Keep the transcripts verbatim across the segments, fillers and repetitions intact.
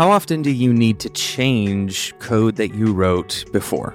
How often do you need to change code that you wrote before?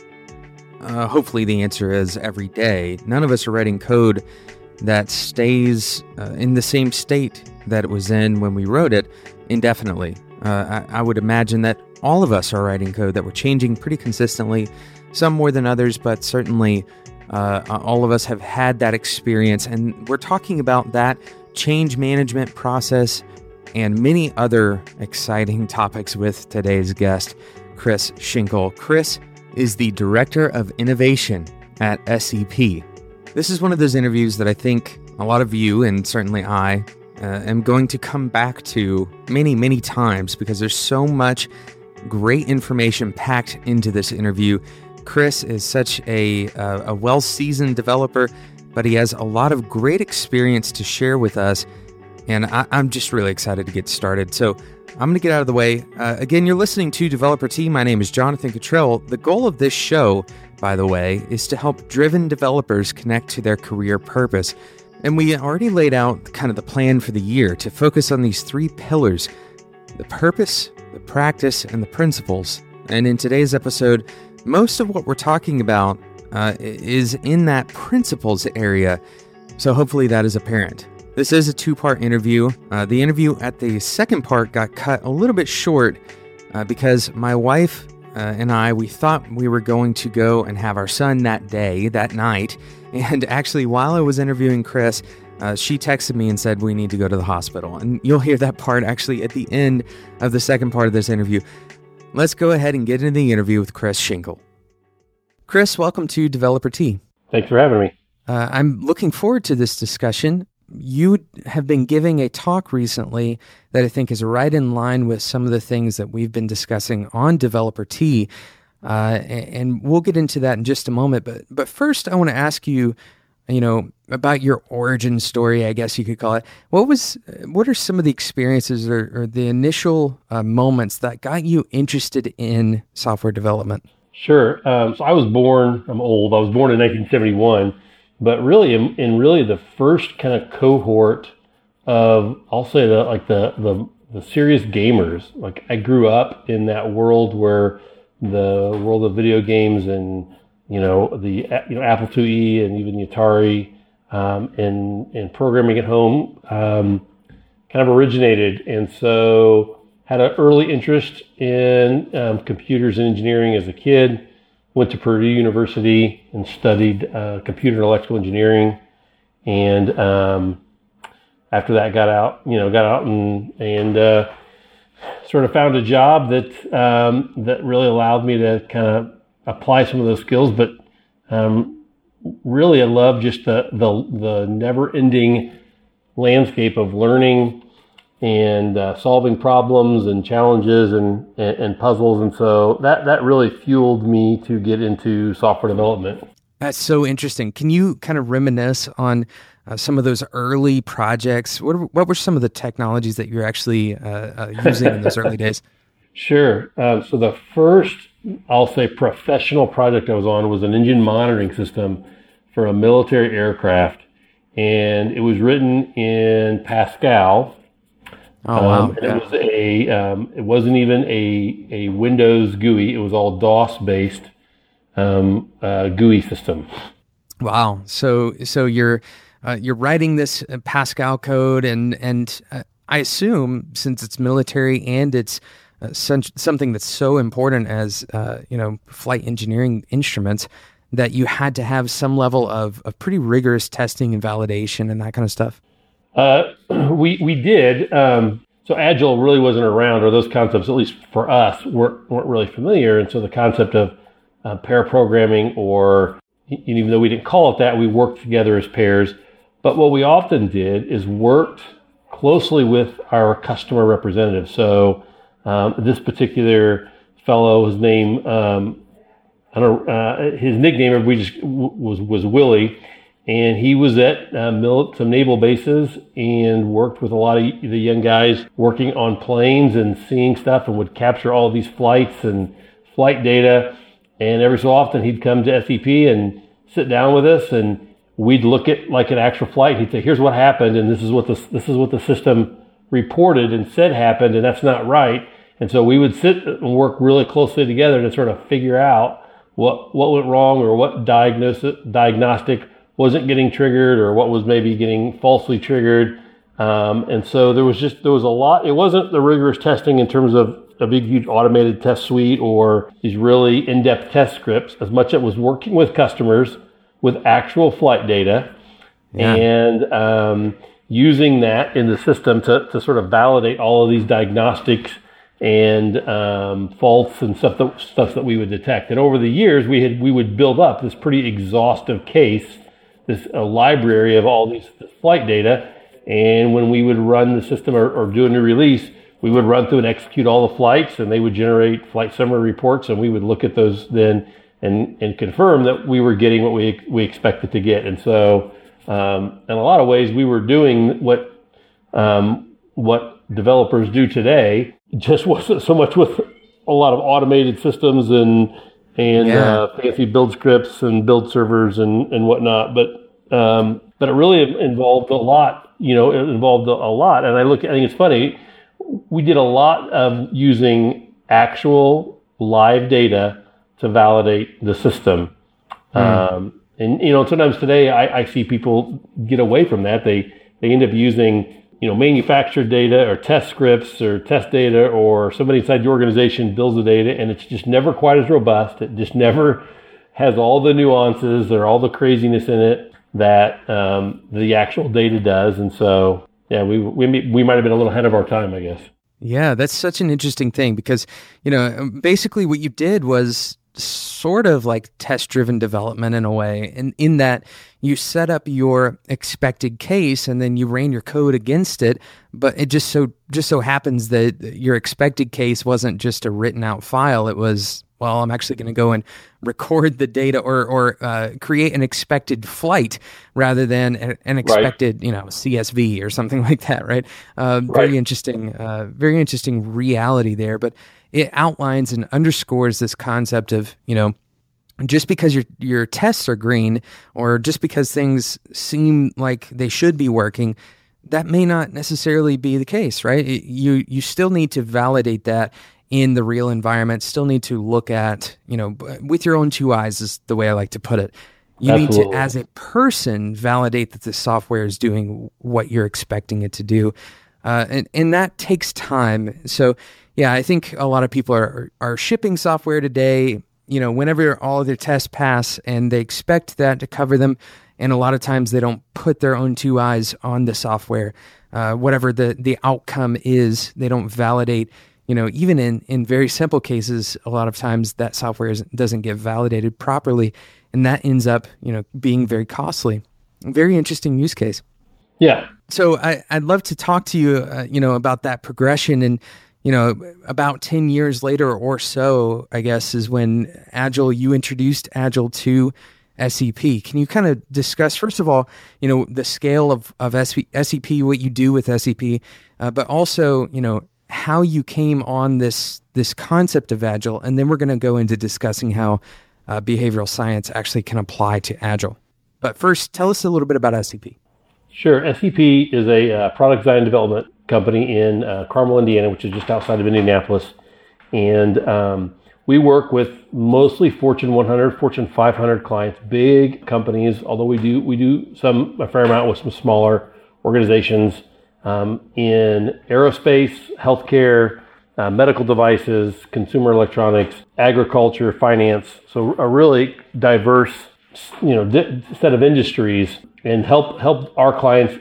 Uh, hopefully the answer is every day. None of us are writing code that stays uh, in the same state that it was in when we wrote it indefinitely. Uh, I, I would imagine that all of us are writing code that we're changing pretty consistently, some more than others, but certainly uh, all of us have had that experience. And we're talking about that change management process and many other exciting topics with today's guest, Chris Schinkel. Chris is the Director of Innovation at S E P. This is one of those interviews that I think a lot of you, and certainly I, uh, am going to come back to many, many times because there's so much great information packed into this interview. Chris is such a, uh, a well-seasoned developer, but he has a lot of great experience to share with us. And I, I'm just really excited to get started. So I'm going to get out of the way. Uh, again, you're listening to Developer Tea. My name is Jonathan Cottrell. The goal of this show, by the way, is to help driven developers connect to their career purpose. And we already laid out kind of the plan for the year to focus on these three pillars: the purpose, the practice, and the principles. And in today's episode, most of what we're talking about uh, is in that principles area. So hopefully that is apparent. This is a two-part interview. Uh, the interview at the second part got cut a little bit short uh, because my wife uh, and I, we thought we were going to go and have our son that day, that night. And actually, while I was interviewing Chris, uh, she texted me and said, we need to go to the hospital. And you'll hear that part actually at the end of the second part of this interview. Let's go ahead and get into the interview with Chris Schinkel. Chris, welcome to Developer Tea. Thanks for having me. Uh, I'm looking forward to this discussion. You have been giving a talk recently that I think is right in line with some of the things that we've been discussing on Developer Tea, uh, and we'll get into that in just a moment. But but first, I want to ask you, you know, about your origin story, I guess you could call it. What was, what are some of the experiences or, or the initial uh, moments that got you interested in software development? Sure. Um, so I was born. I'm old. I was born in nineteen seventy-one. But really, in, in really the first kind of cohort of, I'll say the like the, the the serious gamers. Like I grew up in that world where the world of video games and you know the you know Apple IIe and even the Atari um, and and programming at home um, kind of originated, and so had an early interest in um, computers and engineering as a kid. Went to Purdue University and studied uh, computer and electrical engineering, and um, after that got out, you know, got out and and uh, sort of found a job that um, that really allowed me to kind of apply some of those skills. But um, really, I love just the the, the never-ending landscape of learning and uh, solving problems and challenges and, and, and puzzles. And so that, that really fueled me to get into software development. That's so interesting. Can you kind of reminisce on uh, some of those early projects? What, what were some of the technologies that you were actually uh, uh, using in those early days? Sure. Um, so the first, I'll say, professional project I was on was an engine monitoring system for a military aircraft. And it was written in Pascal. Oh, wow. Um, and it was a, um, it wasn't even a, a Windows G U I. It was all DOS-based um, uh, G U I system. Wow. So, so you're uh, you're writing this Pascal code, and and uh, I assume since it's military and it's uh, some, something that's so important as uh, you know flight engineering instruments, that you had to have some level of, of pretty rigorous testing and validation and that kind of stuff. Uh, we we did. Um, so Agile really wasn't around, or those concepts, at least for us, weren't, weren't really familiar. And so the concept of uh, pair programming, or even though we didn't call it that, we worked together as pairs. But what we often did is worked closely with our customer representative. So um, this particular fellow, his name, um, I don't, uh, his nickname, we just was was Willie. And he was at uh, mil- some naval bases and worked with a lot of the young guys working on planes and seeing stuff, and would capture all these flights and flight data. And every so often he'd come to S E P and sit down with us, and we'd look at like an actual flight. He'd say, "Here's what happened, and this is what the this is what the system reported and said happened, and that's not right." And so we would sit and work really closely together to sort of figure out what what went wrong, or what diagnosis, diagnostic wasn't getting triggered, or what was maybe getting falsely triggered. Um, and so there was just, there was a lot. It wasn't the rigorous testing in terms of a big, huge automated test suite or these really in-depth test scripts, as much as it was working with customers with actual flight data, yeah. and um, using that in the system to, to sort of validate all of these diagnostics and um, faults and stuff that, stuff that we would detect. And over the years, we had we would build up this pretty exhaustive case, this a library of all these this flight data. And when we would run the system or, or do a new release, we would run through and execute all the flights, and they would generate flight summary reports, and we would look at those then and, and confirm that we were getting what we we expected to get. And so, um, in a lot of ways, we were doing what um, what developers do today. Just wasn't so much with a lot of automated systems and and yeah. uh, fancy build scripts and build servers and, and whatnot, but um, but it really involved a lot. You know, it involved a, a lot. And I look, I think it's funny. We did a lot of using actual live data to validate the system. Mm. Um, and you know, sometimes today I, I see people get away from that. They they end up using, you know, manufactured data or test scripts or test data, or somebody inside the organization builds the data, and it's just never quite as robust. It just never has all the nuances or all the craziness in it that um, the actual data does. And so, yeah, we we we might have been a little ahead of our time, I guess. Yeah, that's such an interesting thing because, you know, basically what you did was sort of like test-driven development in a way, and in that you set up your expected case and then you ran your code against it, but it just so just so happens that your expected case wasn't just a written out file. It was, well, I'm actually going to go and record the data or or uh, create an expected flight rather than a, an expected, right. you know, C S V or something like that, right? Uh, very right. interesting, uh, very interesting reality there, but it outlines and underscores this concept of, you know, just because your your tests are green or just because things seem like they should be working, that may not necessarily be the case, right? You you still need to validate that in the real environment, still need to look at, you know, with your own two eyes is the way I like to put it. You Absolutely. Need to, as a person, validate that the software is doing what you're expecting it to do. Uh, and, and that takes time. So, yeah, I think a lot of people are are shipping software today, you know, whenever all of their tests pass, and they expect that to cover them. And a lot of times they don't put their own two eyes on the software. Uh, whatever the, the outcome is, they don't validate. You know, even in, in very simple cases, a lot of times that software is, doesn't get validated properly, and that ends up, you know, being very costly. Very interesting use case. Yeah. So I, I'd love to talk to you, uh, you know, about that progression. And, you know, about ten years later or so, I guess, is when Agile, you introduced Agile to S E P. Can you kind of discuss, first of all, you know, the scale of, of S E P, what you do with S E P, uh, but also, you know, how you came on this this concept of Agile, and then we're going to go into discussing how uh, behavioral science actually can apply to Agile. But first, tell us a little bit about S E P. Sure. S E P is a uh, product design development company in uh, Carmel, Indiana, which is just outside of Indianapolis. And um, we work with mostly Fortune one hundred, Fortune five hundred clients, big companies, although we do we do some a fair amount with some smaller organizations um, in aerospace, healthcare, uh, medical devices, consumer electronics, agriculture, finance. So a really diverse, you know, di- set of industries, and help help our clients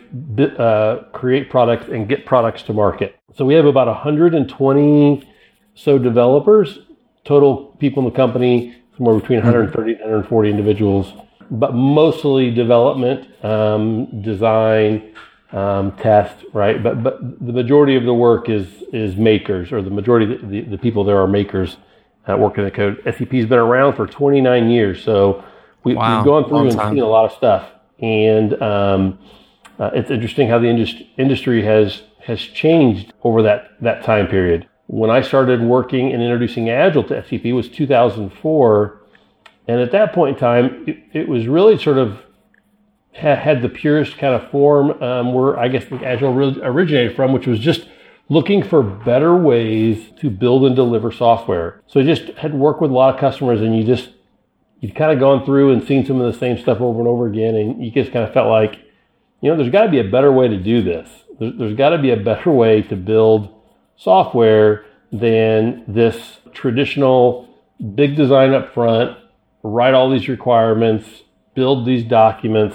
uh, create products and get products to market. So we have about one hundred twenty so developers, total people in the company, somewhere between one hundred thirty and one hundred forty individuals, but mostly development, um, design, um, test, right? But but the majority of the work is is makers, or the majority of the, the, the people there are makers uh, working the code. S E P has been around for twenty-nine years, so we, wow, we've gone through and time. seen a lot of stuff. And um, uh, it's interesting how the industry industry has has changed over that, that time period. When I started working and introducing Agile to S E P was two thousand four, and at that point in time, it, it was really sort of ha- had the purest kind of form um, where I guess the Agile really originated from, which was just looking for better ways to build and deliver software. So I just had worked with a lot of customers, and you just, you've kind of gone through and seen some of the same stuff over and over again, and you just kind of felt like, you know, there's got to be a better way to do this. There's, there's got to be a better way to build software than this traditional big design up front, write all these requirements, build these documents,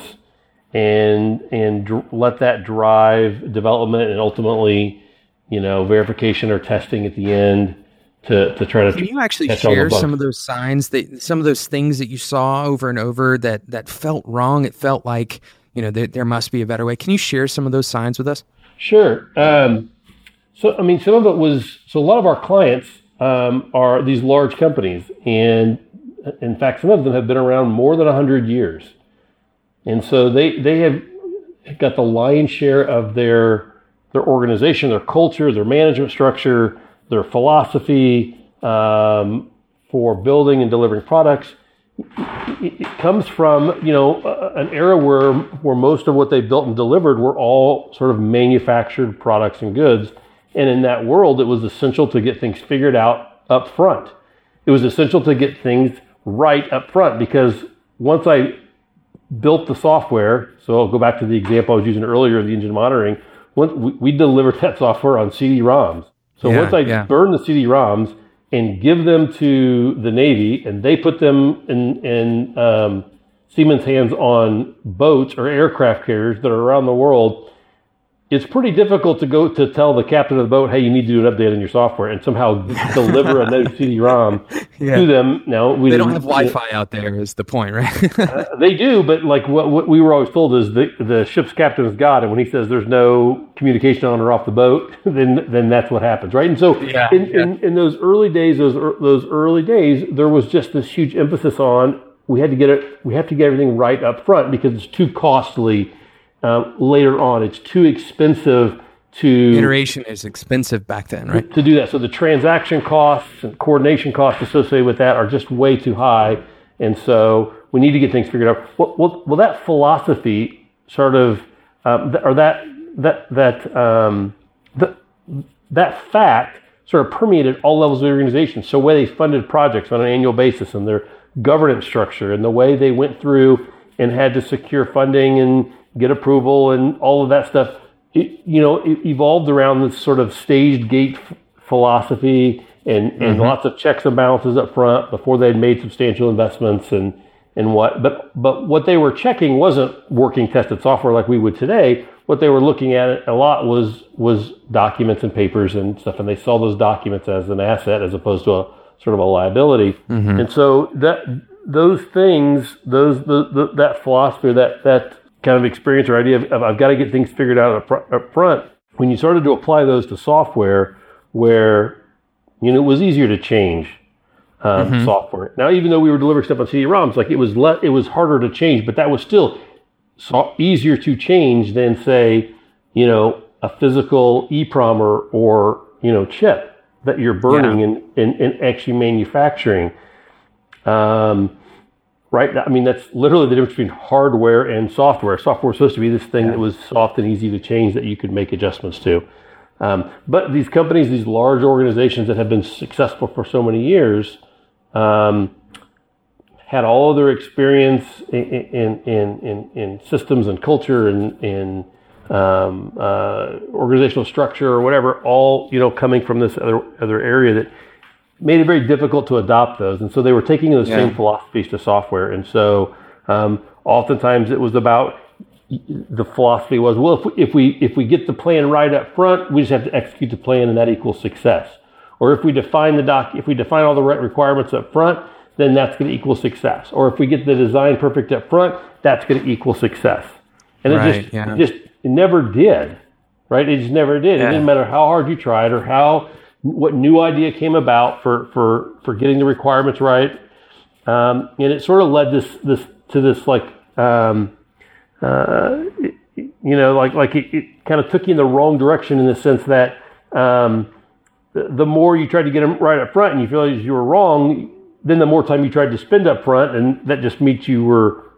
and and dr- let that drive development and ultimately, you know, verification or testing at the end to, to try to. Can you actually share some of those signs that some of those things that you saw over and over that that felt wrong? It felt like, you know, there, there must be a better way. Can you share some of those signs with us? Sure. Um, so, I mean, some of it was, so a lot of our clients um, are these large companies. And in fact, some of them have been around more than one hundred years. And so they, they have got the lion's share of their their organization, their culture, their management structure, their philosophy um, for building and delivering products. It, it comes from, you know, an era where where most of what they built and delivered were all sort of manufactured products and goods. And in that world, it was essential to get things figured out up front. It was essential to get things right up front, because once I built the software, so I'll go back to the example I was using earlier of the engine monitoring, once we, we delivered that software on C D ROMs. So yeah, once I yeah. burn the C D ROMs and give them to the Navy, and they put them in, in um, Siemens hands on boats or aircraft carriers that are around the world, it's pretty difficult to go to tell the captain of the boat, hey, you need to do an update on your software and somehow deliver a new C D ROM yeah. to them. Now we they don't have Wi-Fi you know, out there is the point, right? uh, they do, but like what, what we were always told is the, the ship's captain is God, and when he says there's no communication on or off the boat, then then that's what happens, right? And so yeah, in, yeah. in in those early days, those those early days, there was just this huge emphasis on we had to get it, we have to get everything right up front because it's too costly. Uh, later on, it's too expensive to... Iteration is expensive back then, right? To do that. So the transaction costs and coordination costs associated with that are just way too high. And so we need to get things figured out. Well, well, well that philosophy sort of, um, th- or that, that, that, um, th- that fact sort of permeated all levels of the organization. So the way they funded projects on an annual basis and their governance structure and the way they went through and had to secure funding and get approval and all of that stuff, it, you know, it evolved around this sort of staged gate f- philosophy and, and mm-hmm. lots of checks and balances up front before they'd made substantial investments and, and what, but, but what they were checking wasn't working tested software like we would today. What they were looking at a lot was, was documents and papers and stuff. And they saw those documents as an asset as opposed to a sort of a liability. Mm-hmm. And so that, those things, those, the, the, that philosophy, that, that, kind of experience or idea of, of I've got to get things figured out up, fr- up front. When you started to apply those to software, where you know it was easier to change um, mm-hmm. software. Now, even though we were delivering stuff on C D ROMs, like it was le- it was harder to change, but that was still so easier to change than say, you know, a physical EEPROM or, or you know chip that you're burning yeah. and, and, and actually manufacturing. Um, Right? I mean, that's literally the difference between hardware and software. Software was supposed to be this thing yeah. that was soft and easy to change that you could make adjustments to. Um, but these companies, these large organizations that have been successful for so many years, um, had all of their experience in in, in, in, in systems and culture and in um, uh, organizational structure or whatever, all you know coming from this other other area that made it very difficult to adopt those. And so they were taking those yeah. same philosophies to software. And so um, oftentimes it was about, the philosophy was, well, if we, if we if we get the plan right up front, we just have to execute the plan and that equals success. Or if we define the doc, if we define all the right requirements up front, then that's going to equal success. Or if we get the design perfect up front, that's going to equal success. And right, it just, yeah. it just it never did, right? It just never did. Yeah. It didn't matter how hard you tried or how, what new idea came about for, for, for getting the requirements right. Um, and it sort of led this, this to this like, um, uh, it, you know, like, like it, it kind of took you in the wrong direction in the sense that, um, the, the more you tried to get them right up front and you realized you were wrong, then the more time you tried to spend up front, and that just means you were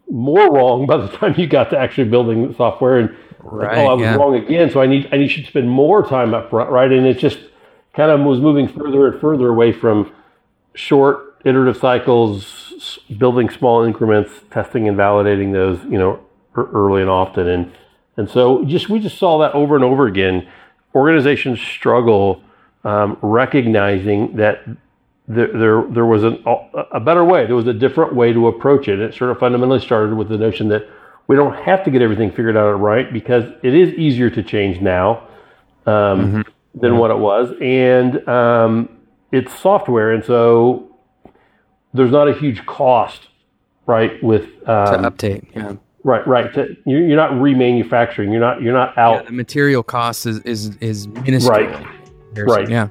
more wrong by the time you got to actually building the software, and right, like, oh, I was yeah. wrong again. So I need I need should spend more time up front, right? And it just kind of was moving further and further away from short iterative cycles, building small increments, testing and validating those, you know, early and often, and and so just we just saw that over and over again. Organizations struggle um, recognizing that there, there there was an, a better way. There was a different way to approach it. It sort of fundamentally started with the notion that we don't have to get everything figured out right, because it is easier to change now um, mm-hmm. than mm-hmm. what it was, and um, it's software, and so there's not a huge cost, right? With um, to update, yeah. Right, right. You're not remanufacturing. You're not. You're not out. Yeah, the material cost is is is minuscule. Right. Right. Yeah.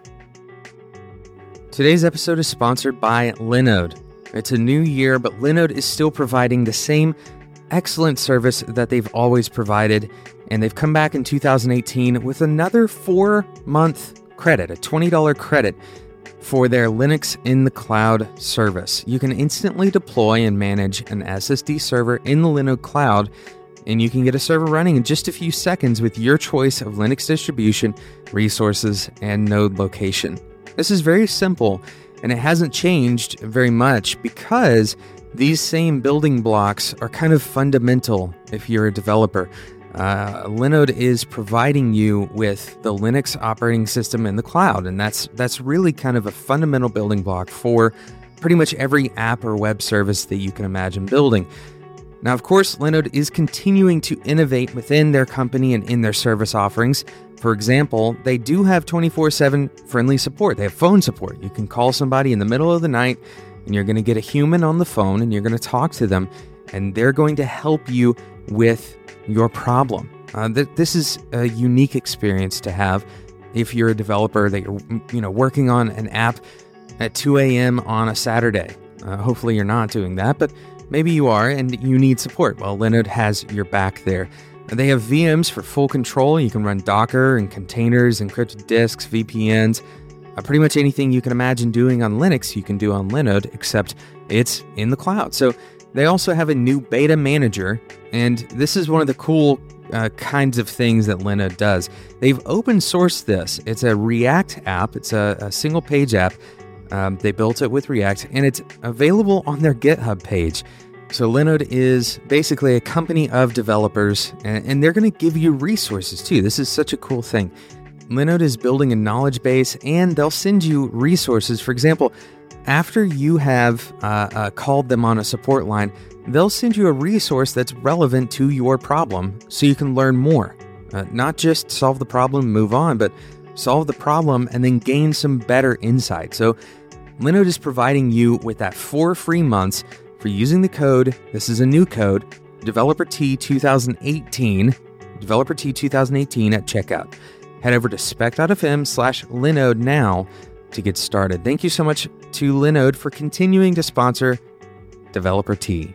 Today's episode is sponsored by Linode. It's a new year, but Linode is still providing the same excellent service that they've always provided, and they've come back in two thousand eighteen with another four-month credit, a twenty dollars credit for their Linux in the Cloud service. You can instantly deploy and manage an S S D server in the Linode Cloud, and you can get a server running in just a few seconds with your choice of Linux distribution, resources, and node location. This is very simple, and it hasn't changed very much because these same building blocks are kind of fundamental if you're a developer. Uh, Linode is providing you with the Linux operating system in the cloud, and that's that's really kind of a fundamental building block for pretty much every app or web service that you can imagine building. Now, of course, Linode is continuing to innovate within their company and in their service offerings. For example, they do have twenty-four seven friendly support. They have phone support. You can call somebody in the middle of the night, and you're going to get a human on the phone, and you're going to talk to them, and they're going to help you with your problem. Uh, th- this is a unique experience to have if you're a developer that you're you know working on an app at two a.m. on a Saturday. Uh, hopefully you're not doing that, but maybe you are and you need support. Well, Linode has your back there. They have V Ms for full control. You can run Docker and containers, encrypted disks, V P Ns. Uh, pretty much anything you can imagine doing on Linux, you can do on Linode, except it's in the cloud. So they also have a new beta manager, and this is one of the cool uh, kinds of things that Linode does. They've open sourced this. It's a React app. It's a, a single page app. Um, they built it with React, and it's available on their GitHub page. So Linode is basically a company of developers, and, and they're going to give you resources too. This is such a cool thing. Linode is building a knowledge base, and they'll send you resources. For example, after you have uh, uh, called them on a support line, they'll send you a resource that's relevant to your problem so you can learn more. Uh, not just solve the problem, move on, but solve the problem and then gain some better insight. So Linode is providing you with that four free months for using the code. This is a new code, Developer T twenty eighteen, Developer T twenty eighteen at checkout. Head over to spec.fm slash Linode now to get started. Thank you so much to Linode for continuing to sponsor Developer T.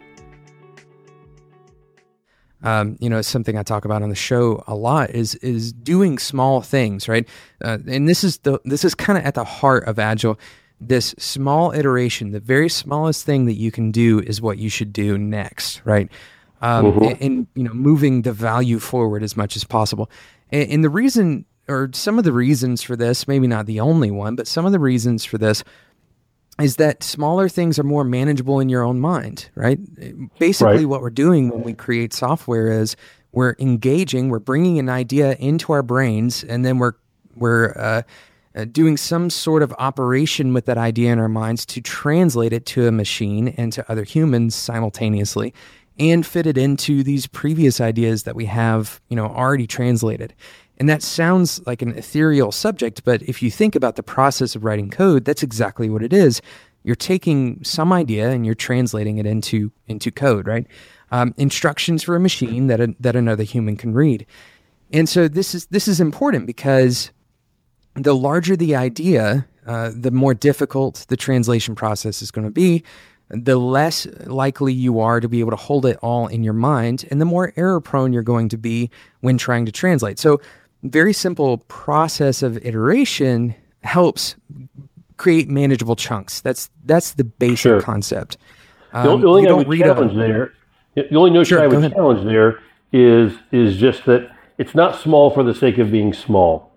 Um, you know, it's something I talk about on the show a lot is is doing small things, right? Uh, and this is the this is kind of at the heart of Agile. This small iteration, the very smallest thing that you can do is what you should do next, right? Um, mm-hmm. and, and you know, moving the value forward as much as possible. And, and the reason, or some of the reasons for this, maybe not the only one, but some of the reasons for this is that smaller things are more manageable in your own mind, right? Basically, right. What we're doing when we create software is we're engaging, we're bringing an idea into our brains, and then we're we're uh, uh, doing some sort of operation with that idea in our minds to translate it to a machine and to other humans simultaneously, and fit it into these previous ideas that we have, you know, already translated. And that sounds like an ethereal subject, but if you think about the process of writing code, that's exactly what it is. You're taking some idea and you're translating it into into code, right? Um, instructions for a machine that a, that another human can read. And so this is this is important because the larger the idea, uh, the more difficult the translation process is going to be. The less likely you are to be able to hold it all in your mind, and the more error-prone you're going to be when trying to translate. So very simple process of iteration helps create manageable chunks. That's that's the basic sure. concept. Um, the only thing I would challenge a, there The only notion Sure, I go would ahead. challenge there is is just that it's not small for the sake of being small.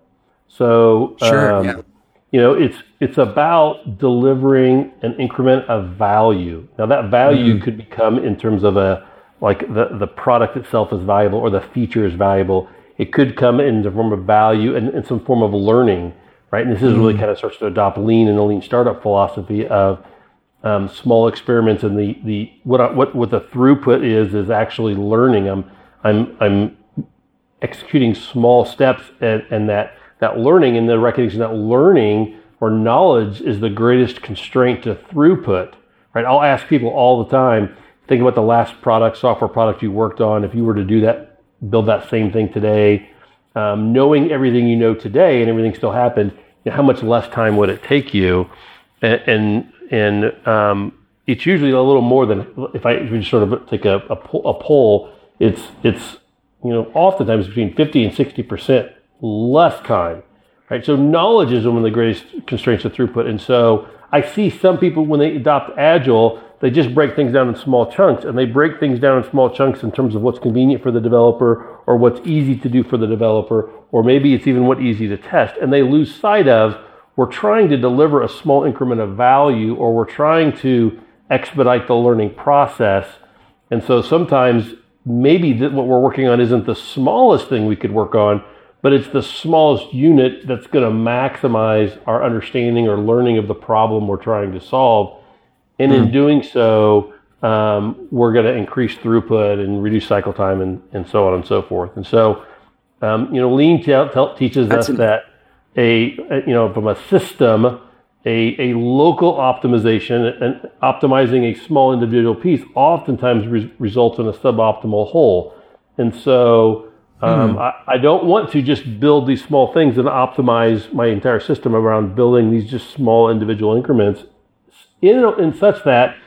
So Sure, um, yeah. you know, it's it's about delivering an increment of value. Now that value Mm, could become in terms of a like the the product itself is valuable or the feature is valuable. It could come in the form of value and, and some form of learning, right? And this is really mm, kind of starts to adopt lean and the lean startup philosophy of um, small experiments and the the what I, what what the throughput is is actually learning. I'm I'm I'm executing small steps and, and that that learning and the recognition that learning or knowledge is the greatest constraint to throughput, right? I'll ask people all the time, think about the last product, software product you worked on. If you were to do that, build that same thing today, um, knowing everything you know today and everything still happened, you know, how much less time would it take you? And, and, and um, it's usually a little more than, if I if we just sort of take a, a, poll, a poll, it's, it's, you know, oftentimes between fifty and sixty percent less time, right? So knowledge is one of the greatest constraints to throughput. And so I see some people when they adopt Agile, they just break things down in small chunks, and they break things down in small chunks in terms of what's convenient for the developer or what's easy to do for the developer, or maybe it's even what's easy to test. And they lose sight of, we're trying to deliver a small increment of value, or we're trying to expedite the learning process. And so sometimes maybe th- what we're working on isn't the smallest thing we could work on, but it's the smallest unit that's going to maximize our understanding or learning of the problem we're trying to solve. And in doing so, um, we're going to increase throughput and reduce cycle time and, and so on and so forth. And so, um, you know, Lean t- t- teaches That's us an, that a, a, you know, from a system, a, a local optimization and optimizing a small individual piece oftentimes re- results in a suboptimal whole. And so um, mm, I, I don't want to just build these small things and optimize my entire system around building these just small individual increments in, in such that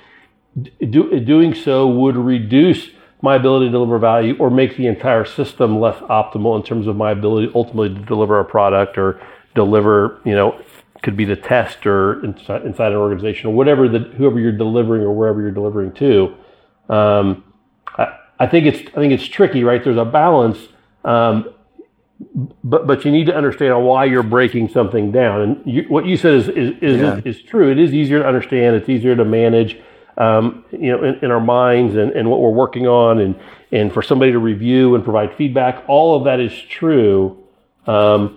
do, doing so would reduce my ability to deliver value or make the entire system less optimal in terms of my ability ultimately to deliver a product or deliver, you know, could be the test or inside, inside an organization or whatever the whoever you're delivering or wherever you're delivering to. Um, I, I think it's I think it's tricky, right? There's a balance, um, but but you need to understand why you're breaking something down. And you, what you said is is is, yeah. is true. It is easier to understand. It's easier to manage, um, you know, in, in our minds and, and what we're working on, and and for somebody to review and provide feedback. All of that is true. Um,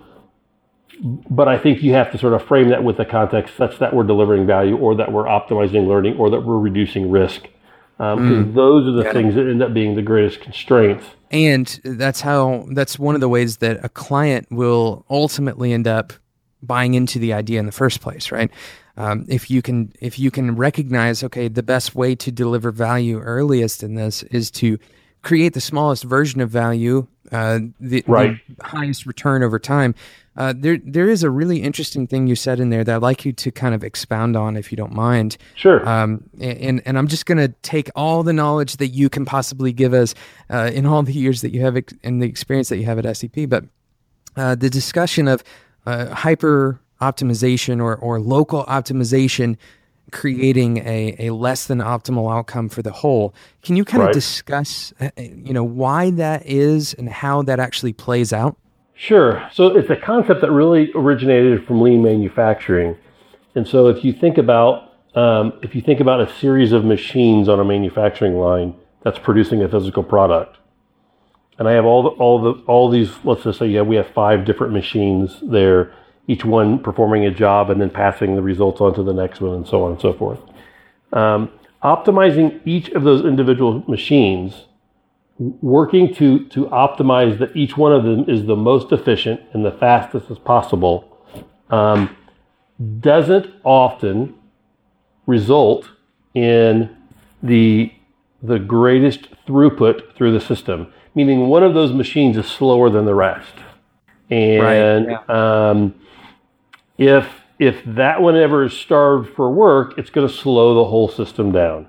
But I think you have to sort of frame that with the context such that we're delivering value or that we're optimizing learning or that we're reducing risk. Because um, those are the Yeah. things that end up being the greatest constraints. And that's how, that's one of the ways that a client will ultimately end up buying into the idea in the first place, right? Um, if you can, if you can recognize, okay, the best way to deliver value earliest in this is to create the smallest version of value, uh, the, Right. the highest return over time. Uh, there, there is a really interesting thing you said in there that I'd like you to kind of expound on, if you don't mind. Sure. Um, and and I'm just going to take all the knowledge that you can possibly give us uh, in all the years that you have ex- and the experience that you have at S E P. But uh, the discussion of uh, hyper optimization or or local optimization creating a, a less than optimal outcome for the whole. Can you kind Right. of discuss, uh, you know, why that is and how that actually plays out? Sure. So it's a concept that really originated from lean manufacturing. And so if you think about um, if you think about a series of machines on a manufacturing line that's producing a physical product, and I have all the, all the all these. Let's just say yeah, we have five different machines there, each one performing a job and then passing the results on to the next one, and so on and so forth. Um, optimizing each of those individual machines, working to to optimize that each one of them is the most efficient and the fastest as possible, um, doesn't often result in the the greatest throughput through the system. Meaning one of those machines is slower than the rest, and Right, um, if if that one ever is starved for work, it's going to slow the whole system down.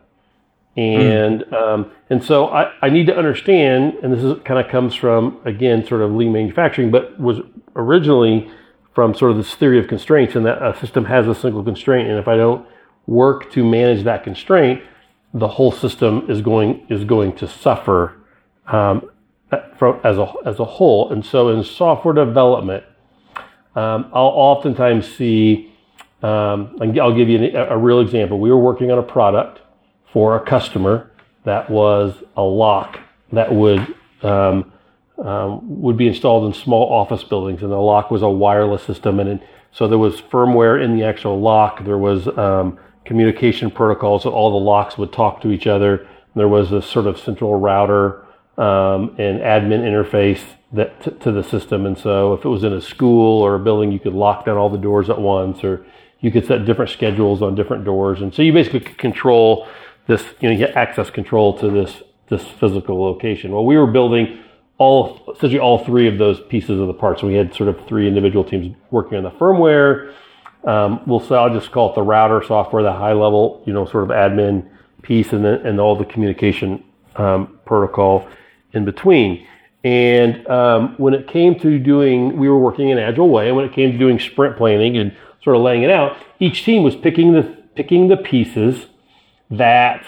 And mm. um, and so I, I need to understand, and this is kind of comes from, again, sort of lean manufacturing, but was originally from sort of this theory of constraints, and that a system has a single constraint, and if I don't work to manage that constraint, the whole system is going is going to suffer um, from, as a as a whole. And so in software development, um, I'll oftentimes see. Um, I'll give you a, a real example. We were working on a product for a customer that was a lock that would um, um, would be installed in small office buildings, and the lock was a wireless system, and it, so there was firmware in the actual lock. There was um, communication protocols, so all the locks would talk to each other. There was a sort of central router um, and admin interface that t- to the system, and so if it was in a school or a building, you could lock down all the doors at once, or you could set different schedules on different doors, and so you basically could control this. You know, you get access control to this this physical location. Well, we were building all essentially all three of those pieces of the parts. So we had sort of three individual teams working on the firmware. Um, we'll say I'll just call it the router software, the high level, you know, sort of admin piece, and then and all the communication um, protocol in between. And um, when it came to doing, we were working in an agile way. And when it came to doing sprint planning and sort of laying it out, each team was picking the picking the pieces that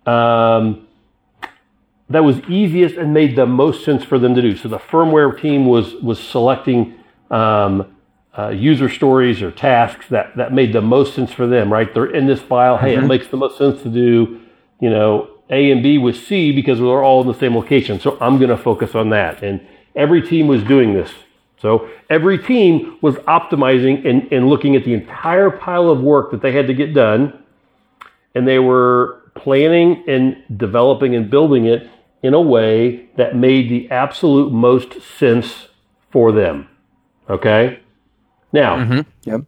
um, that was easiest and made the most sense for them to do. So the firmware team was was selecting um, uh, user stories or tasks that, that made the most sense for them, right? They're in this file. Hey, mm-hmm. It makes the most sense to do, you know, A and B with C because we're all in the same location. So I'm going to focus on that. And every team was doing this. So every team was optimizing and, and looking at the entire pile of work that they had to get done. And they were planning and developing and building it in a way that made the absolute most sense for them. Okay? Now, mm-hmm. Yep.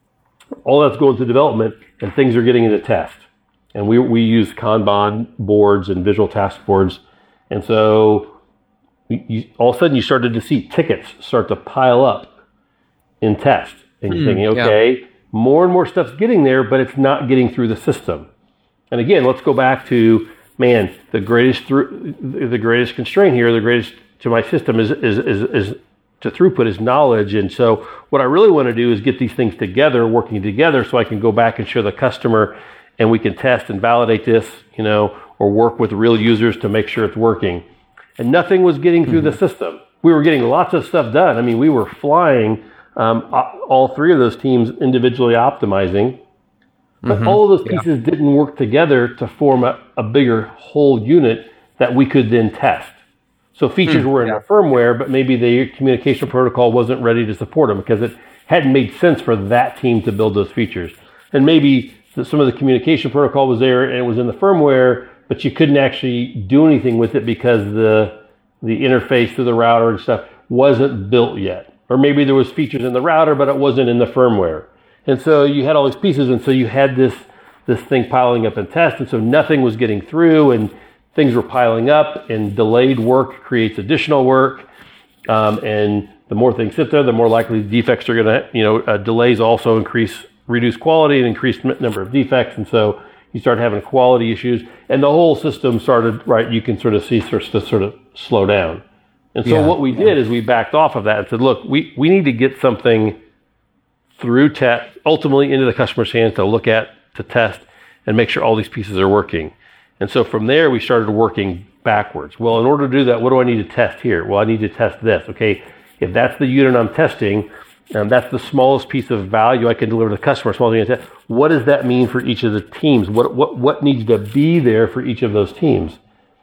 all that's going through development and things are getting into test. And we we use Kanban boards and visual task boards. And so you, all of a sudden you started to see tickets start to pile up in test. And you're mm, thinking, okay, yeah. more and more stuff's getting there, but it's not getting through the system. And again, let's go back to, man, the greatest through, the greatest constraint here, the greatest to my system is is is, is to throughput is knowledge. And so what I really want to do is get these things together, working together, so I can go back and show the customer, and we can test and validate this, you know, or work with real users to make sure it's working. And nothing was getting through mm-hmm. the system. We were getting lots of stuff done. I mean, we were flying um, all three of those teams individually optimizing. But mm-hmm. all of those pieces yeah. didn't work together to form a, a bigger whole unit that we could then test. So features mm, were in yeah. the firmware, but maybe the communication protocol wasn't ready to support them because it hadn't made sense for that team to build those features. And maybe the, some of the communication protocol was there and it was in the firmware, but you couldn't actually do anything with it because the the interface to the router and stuff wasn't built yet. Or maybe there was features in the router, but it wasn't in the firmware. And so you had all these pieces, and so you had this this thing piling up in test, and so nothing was getting through, and things were piling up, and delayed work creates additional work, um, and the more things sit there, the more likely defects are going to, you know, uh, delays also increase, reduce quality and increase number of defects, and so you start having quality issues, and the whole system started, right, you can sort of see starts to sort of slow down. And so yeah, what we yeah. did is we backed off of that and said, look, we, we need to get something through test, ultimately into the customer's hands to look at, to test, and make sure all these pieces are working. And so from there, we started working backwards. Well, in order to do that, what do I need to test here? Well, I need to test this. Okay, if that's the unit I'm testing, um, that's the smallest piece of value I can deliver to the customer, small thing I test. What does that mean for each of the teams? What what what needs to be there for each of those teams?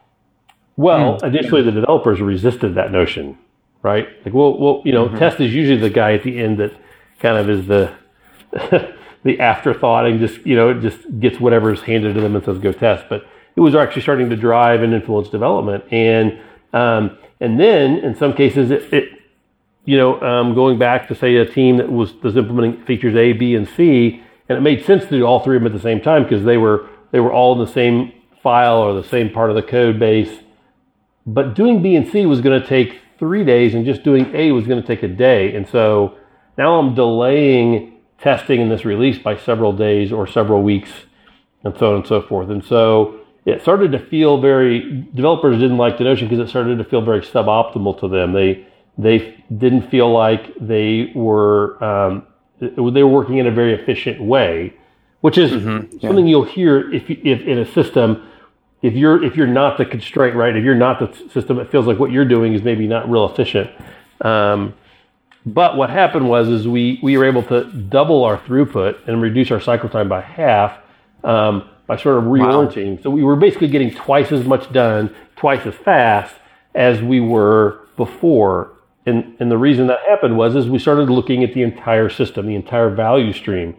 Well, mm, initially, yeah. the developers resisted that notion, right? Like, well, well, you know, mm-hmm. test is usually the guy at the end that kind of is the the afterthought and just, you know, it just gets whatever's handed to them and says go test. But it was actually starting to drive and influence development. And um, and then in some cases, it, it you know, um, going back to say a team that was, was implementing features A, B, and C, and it made sense to do all three of them at the same time because they were they were all in the same file or the same part of the code base. But doing B and C was going to take three days, and just doing A was going to take a day. And so now I'm delaying testing in this release by several days or several weeks, and so on and so forth. And so it started to feel very, developers didn't like the notion because it started to feel very suboptimal to them. They they didn't feel like they were um, they were working in a very efficient way, which is mm-hmm. yeah. something you'll hear if if in a system if you're if you're not the constraint, right? If you're not the system, it feels like what you're doing is maybe not real efficient. Um, but what happened was is we we were able to double our throughput and reduce our cycle time by half um, by sort of reorienting. Wow. So we were basically getting twice as much done, twice as fast as we were before. And and the reason that happened was is we started looking at the entire system, the entire value stream,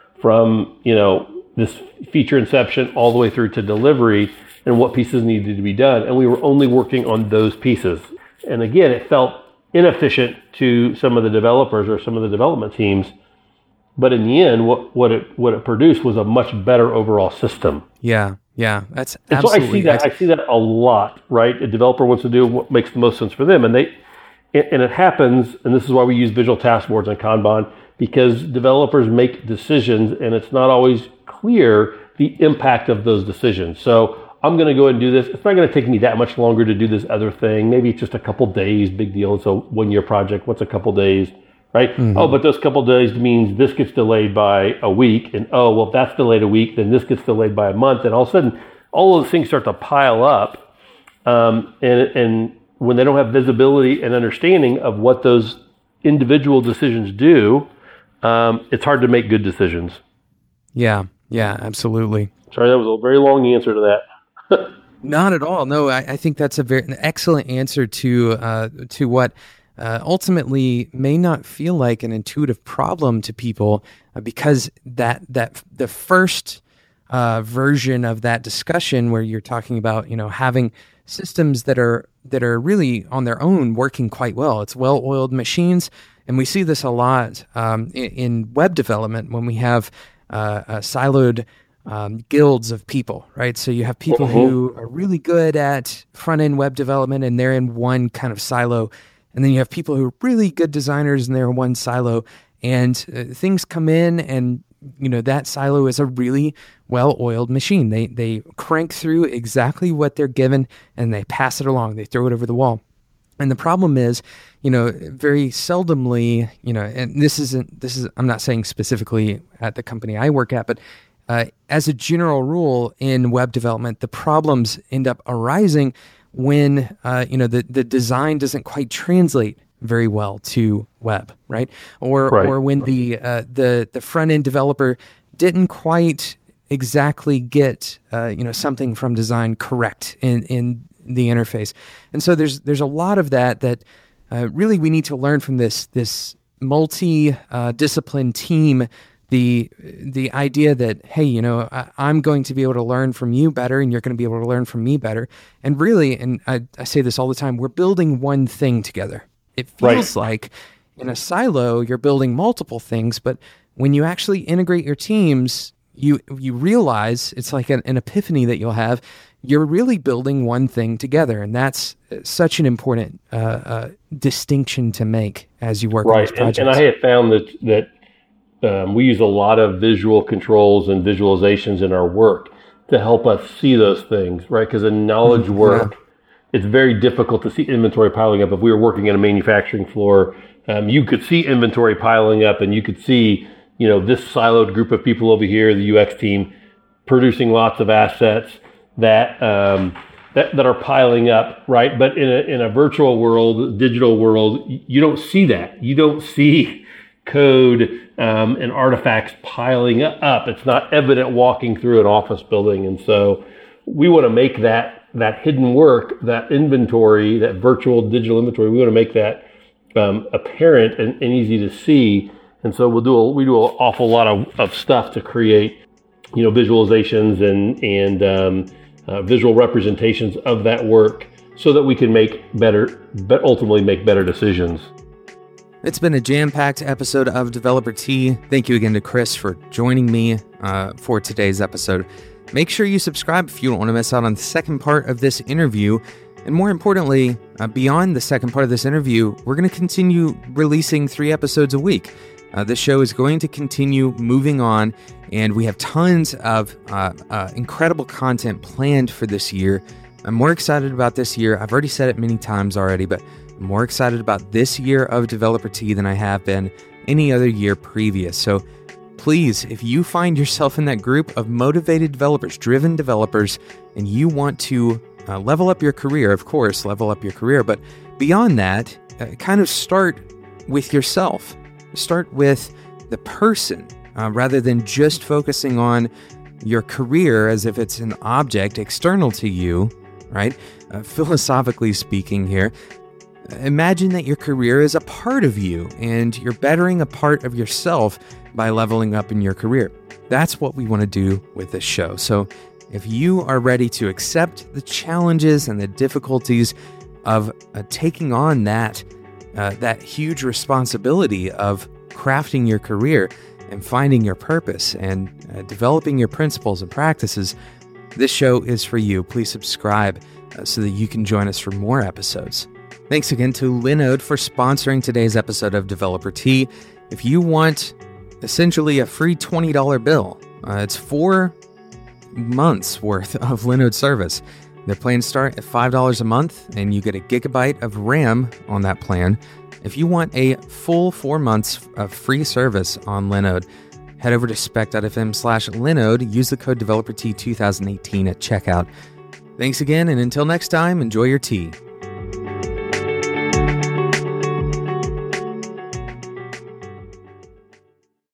from you know this feature inception all the way through to delivery, and what pieces needed to be done. And we were only working on those pieces. And again, it felt inefficient to some of the developers or some of the development teams. But in the end, what, what it what it produced was a much better overall system. Yeah, yeah, that's and absolutely. So I see that I see that a lot, right? A developer wants to do what makes the most sense for them, and they and it happens. And this is why we use visual task boards and Kanban, because developers make decisions, and it's not always clear the impact of those decisions. So I'm going to go ahead and do this. It's not going to take me that much longer to do this other thing. Maybe it's just a couple days, big deal. It's a one-year project. What's a couple days, right? Mm-hmm. Oh, but those couple days means this gets delayed by a week. And oh, well, if that's delayed a week, then this gets delayed by a month. And all of a sudden, all those things start to pile up. Um, and, and when they don't have visibility and understanding of what those individual decisions do, um, it's hard to make good decisions. Yeah, yeah, absolutely. Sorry, that was a very long answer to that. Not at all. No, I, I think that's a very an excellent answer to uh, to what uh, ultimately may not feel like an intuitive problem to people, uh, because that that the first uh, version of that discussion where you're talking about you know having systems that are that are really on their own working quite well. It's well-oiled machines, and we see this a lot um, in, in web development when we have uh, a siloed Um, guilds of people, right? So you have people uh-huh. who are really good at front-end web development and they're in one kind of silo. And then you have people who are really good designers and they're in one silo. And uh, things come in and, you know, that silo is a really well-oiled machine. They they crank through exactly what they're given and they pass it along. They throw it over the wall. And the problem is, you know, very seldomly, you know, and this isn't, this is, I'm not saying specifically at the company I work at, but Uh, as a general rule in web development, the problems end up arising when uh, you know the, the design doesn't quite translate very well to web, right? Or right. or when the uh, the the front end developer didn't quite exactly get uh, you know something from design correct in in the interface, and so there's there's a lot of that that uh, really we need to learn from this this multi uh, discipline team. The the idea that, hey, you know, I, I'm going to be able to learn from you better and you're going to be able to learn from me better. And really, and I, I say this all the time, we're building one thing together. It feels right. like in a silo, you're building multiple things, but when you actually integrate your teams, you you realize, it's like an, an epiphany that you'll have, you're really building one thing together. And that's such an important uh, uh, distinction to make as you work right. on these projects. And, and I have found that that Um, we use a lot of visual controls and visualizations in our work to help us see those things, right? Because in knowledge work, yeah. it's very difficult to see inventory piling up. If we were working in a manufacturing floor, um, you could see inventory piling up and you could see, you know, this siloed group of people over here, the U X team, producing lots of assets that um, that, that are piling up, right? But in a, in a virtual world, digital world, you don't see that. You don't see code um, and artifacts piling up. It's not evident walking through an office building. And so we want to make that that hidden work, that inventory, that virtual digital inventory, we want to make that um, apparent and, and easy to see. And so we'll do a, we do an awful lot of, of stuff to create, you know, visualizations and, and um, uh, visual representations of that work so that we can make better, but ultimately make better decisions. It's been a jam-packed episode of Developer Tea. Thank you again to Chris for joining me uh, for today's episode. Make sure you subscribe if you don't want to miss out on the second part of this interview. And more importantly, uh, beyond the second part of this interview, we're going to continue releasing three episodes a week. Uh, this show is going to continue moving on, and we have tons of uh, uh, incredible content planned for this year. I'm more excited about this year. I've already said it many times already, but I'm more excited about this year of Developer Tea than I have been any other year previous. So please, if you find yourself in that group of motivated developers, driven developers, and you want to uh, level up your career, of course, level up your career, but beyond that, uh, kind of start with yourself. Start with the person, uh, rather than just focusing on your career as if it's an object external to you, right? Uh, philosophically speaking here, imagine that your career is a part of you and you're bettering a part of yourself by leveling up in your career. That's what we want to do with this show. So if you are ready to accept the challenges and the difficulties of uh, taking on that, uh, that huge responsibility of crafting your career and finding your purpose and uh, developing your principles and practices, this show is for you. Please subscribe uh, so that you can join us for more episodes. Thanks again to Linode for sponsoring today's episode of Developer Tea. If you want essentially a free twenty dollars bill, uh, it's four months worth of Linode service. Their plans start at five dollars a month, and you get a gigabyte of RAM on that plan. If you want a full four months of free service on Linode, head over to spec.fm slash Linode. Use the code DeveloperT twenty eighteen at checkout. Thanks again, and until next time, enjoy your tea.